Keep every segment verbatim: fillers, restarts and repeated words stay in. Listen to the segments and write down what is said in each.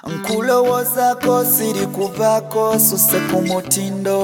Nkulowozako siri kuvako suse ku mutindo.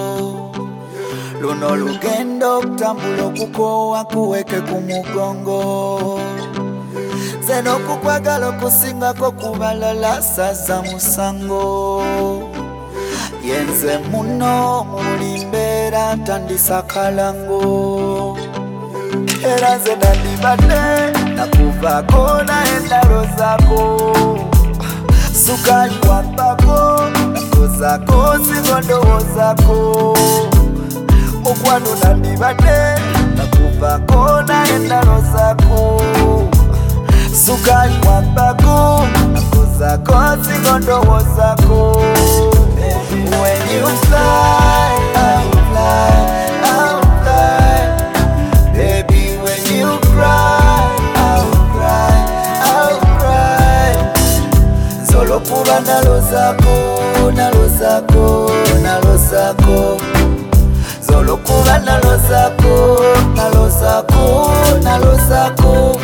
Luno lugendo kutambula okukowa kuweke ku mugongo. Zeno kukwagala okusingako kubalala saza musango. Yenze muno muli mbeera ntandisa kalango. Era nze nandibadde nakuvaako naye ndalozako. Sukali wambako nakozako singo ndowozako. Okwano nandibadde nakuvaako naye ndalozako. Sukali wambako nakozako singo ndowozako. When you fly, I'll fly, I'll fly. Baby, when you cry, I'll cry, I'll cry. Zolo kuba nalozako, nalozako, nalozako. Zolo kuba nalozako, nalozako, nalozako.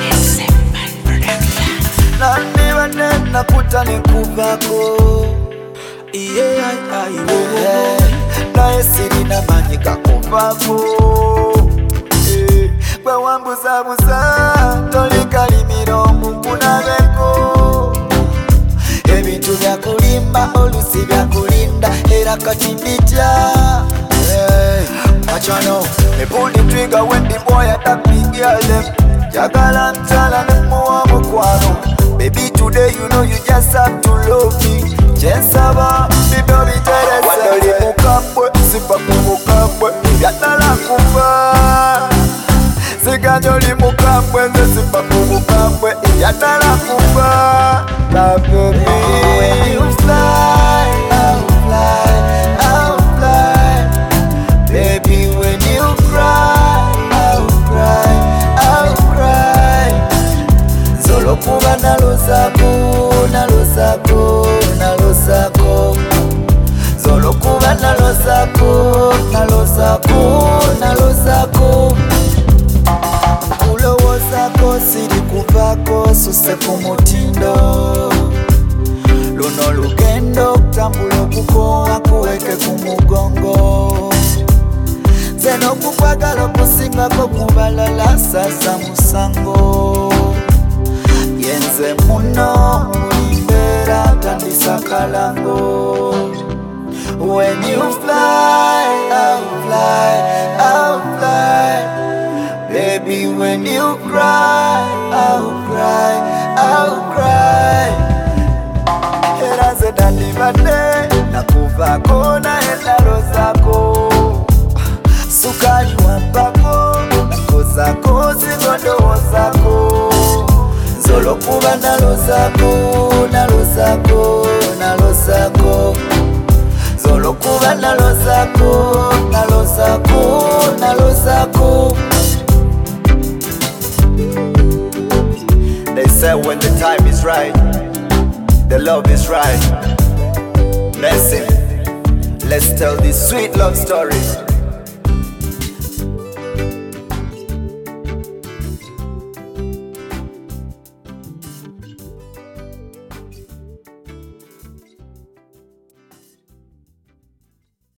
Nandibadde nakutane kuvako. Yeah, I, I, yeah. Naye sirina manyi kakuvako. Yeah. Kwe wambuzabuza tolikalimira omukunabeko. Ebintu byakulimba olusi byakulinda era kati mbitya. Hey, machano me pull the trigger when the boy attack me girl them. Jagala ntala nemuwa mukwano. Baby today you know you just have to love me. Chesaba, bibi obiterese. Wadoli mukambwe, sipa kumukambwe. Yatala kufa. Siganyoli mukambwe, nze sipa kumukambwe. Yatala kufa. Love baby. When you fly, I'll fly, I'll fly. Baby, when you cry, I'll cry, I'll cry. Zolo kuba nalozako, nalozako, nalozako. Zolo kuba nalozako, nalozako, nalozako. Nkulowozako siri kuvako suse ku mutindo. Luno lugendo kutambula okukowa kuweke ku mugongo. Zeno kukwagala okusingako kubalala saza musango. Yenze muno muli mbeera ntandisa kalango. When you fly, I'll fly, I'll fly. Baby, when you cry, I'll cry, I'll cry. Era nze nandibadde nakuvako naye ndalozako. Sukali wambako nakozako singo ndowozako. Zolo kuba nalozako, nalozako, nalozako. Zolo kuba nalozako, nalozako, nalozako. They say when the time is right, the love is right. Listen, let's tell this sweet love story.